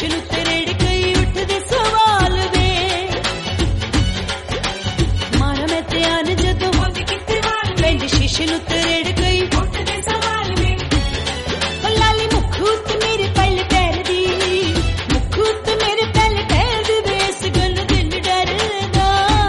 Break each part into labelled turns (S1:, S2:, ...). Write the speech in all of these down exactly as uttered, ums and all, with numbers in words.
S1: ਸ਼ੀਸ਼ੇ ਨੂੰ ਤਰੇੜ ਕਈ ਉੱਠਦੇ ਸਵਾਲ ਵੇ ਮਾਰਾ ਮੈਂ ਧਿਆਨ ਜਦੋਂ ਹੁੰਦੀ ਕਿਤੇ ਵਾਲ ਪੈਂਦੀ ਸ਼ੀਸ਼ੇ ਨੂੰ ਤਰੇੜ ਕਈ ਉੱਠਦੇ ਸਵਾਲ ਵੇ ਲਾਲੀ ਮੁੱਖੂ ਤੇ ਮੇਰੇ ਪਹਿਲੇ ਪੈਰ ਦੀ ਮੁੱਖੂ ਤੇ ਮੇਰੇ ਪਹਿਲੇ ਪੈਰ ਦੀ ਵੇ ਇਸ ਗੱਲ ਦਿਲ ਡਰਦਾ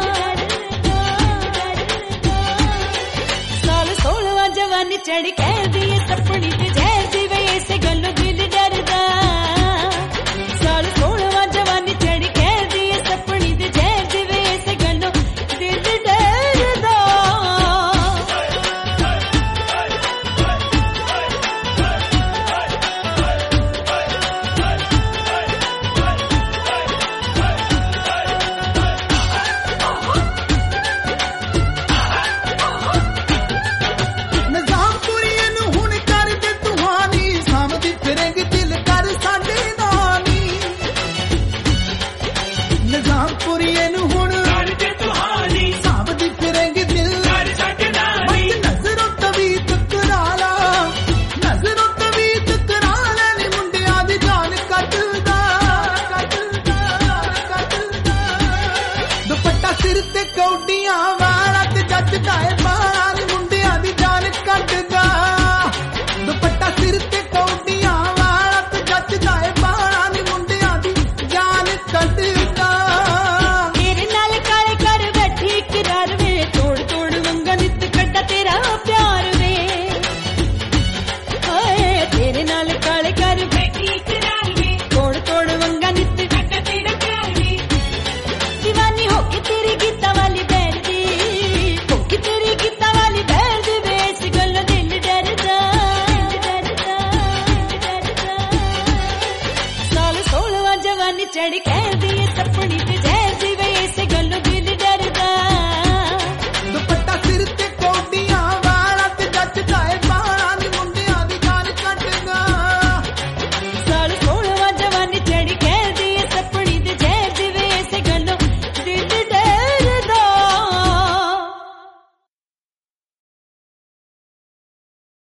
S1: ਸਾਲ ਸੋਲਵਾਂ ਜਵਾਨੀ ਚੜ ਕਹਿਦੀ ਏ ਸੱਪਣੀ ਤੇ ਜ਼ਹਿਰ ਦੀ ਵੇ ਇਸ ਗੱਲੋਂ ਦਿਲ ਡਰਦਾ ਸਾਲ ਸੋਲਵਾਂ ਜਵਾਨੀ ਚੜ ਕਹਿਦੀ ਏ ਸੱਪਣੀ ਤੇ ਜ਼ਹਿਰ ਦੀ ਵੇ ਇਸ ਗੱਲੋਂ ਦਿਲ ਡਰਦਾ
S2: ਨਿਜ਼ਾਮਪੁਰੀਏ ਨੂੰ ਹੁਣ ਕਰ ਦੇ ਤੁਹਾਨੀ ਸਾਂਭਦੀ ਫਿਰੇਂਗੀ ਦਿਲ ਕਰ ਸਾਡੇ ਨਾਨੀ ਨਿਜ਼ਾਮਪੁਰੀਏ ਨੂੰ ਹੁਣ
S3: ਕਰ ਦੇ ਤੁਹਾਨੀ
S2: ਸਾਂਭਦੀ ਫਿਰੇਂਗੀ ਦਿਲ
S3: ਕਰ ਸਾਡੇ ਨਾਨੀ
S2: ਬਸ ਨਜ਼ਰੋਂ ਤਵੀਤ ਕਰਾ ਲਾ ਨਜ਼ਰੋਂ ਤਵੀਤ ਕਰਾ ਲੈ ਨੀ ਮੁੰਡਿਆਂ ਦੀ ਜਾਨ ਕੱਢਦਾ ਕੱਢਦਾ ਕੱਢਦਾ ਦੁਪੱਟਾ ਸਿਰ ਤੇ ਕੌਡੀਆਂ ਵਾਲਾ ਤੇ ਜੱਜਦਾ ਏ ਬਾਲਾਂ ਨੀ ਮੁੰਡਿਆਂ ਦੀ ਜਾਨ ਕੱਢਦਾ ਦੁਪੱਟਾ ਸਿਰ ਤੇ ਕੌਡੀਆਂ ਵਾਲਾ ਤੇ ਜੱਜਦਾ ਏ ਬਾਲਾਂ ਨੀ ਮੁੰਡਿਆਂ ਦੀ ਜਾਨ ਕੱਢਦਾ
S1: ਤੇਰੇ ਨਾਲ ਕਾਲੇ ਕਰ ਬੈਠੀ ਕਿਰਾਰ ਵੇ ਤੋੜ ਤੋੜ ਵੰਗਾ ਨਿੱਤ ਕੱਢਾ ਤੇਰਾ ਪਿਆਰ ਵੇ ਹਾਏ ਤੇਰੇ ਨਾਲ ਕਾਲੇ ਕਰ ਬੈਠੀ ਕਿਰਾਰ ਵੇ ਤੋੜ ਤੋੜ ਵੰਗਾ ਨਿੱਤ ਕੱਢਾ ਤੇਰਾ ਪਿਆਰ ਵੇ دیਵਾਨੀ ਹੋ ਕੇ ਤੇਰੀ ਗੀਤਾਂ ਵਾਲੀ ਬੈਰ ਦੀ ਹੋ ਕੇ ਤੇਰੀ ਗੀਤਾਂ ਵਾਲੀ ਬੈਰ ਦੀ ਵੇ ਇਸ ਗੱਲ ਦਿਲ ਡਰਦਾ ਡਰਦਾ ਡਰਦਾ ਸਾਲ ਸੋਲਵਾਂ ਜਵਾਨੀ ਚੜ ਕਹਿਦੀ ਏ ਸੱਪਣੀ ਤੇ ਜ਼ਹਿਰ ਦੀ ਵੇ ਇਸ ਗੱਲੋਂ ਦਿਲ ਡਰਦਾ